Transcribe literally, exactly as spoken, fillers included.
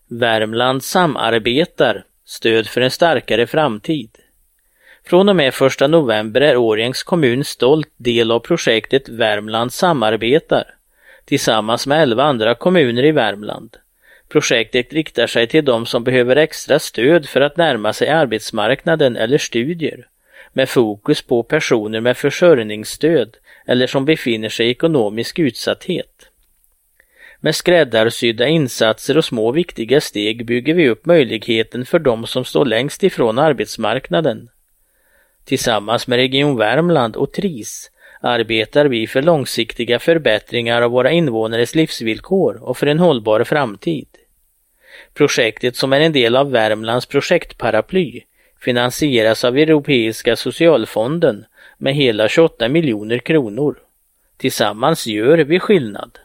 Värmland samarbetar, stöd för en starkare framtid. Från och med första november är Årjängs kommun stolt del av projektet Värmland samarbetar, tillsammans med elva andra kommuner i Värmland. Projektet riktar sig till de som behöver extra stöd för att närma sig arbetsmarknaden eller studier, med fokus på personer med försörjningsstöd eller som befinner sig i ekonomisk utsatthet. Med skräddarsydda insatser och små viktiga steg bygger vi upp möjligheten för de som står längst ifrån arbetsmarknaden. Tillsammans med Region Värmland och T R I S arbetar vi för långsiktiga förbättringar av våra invånares livsvillkor och för en hållbar framtid. Projektet, som är en del av Värmlands projektparaply, finansieras av Europeiska socialfonden med hela tjugoåtta miljoner kronor. Tillsammans gör vi skillnad.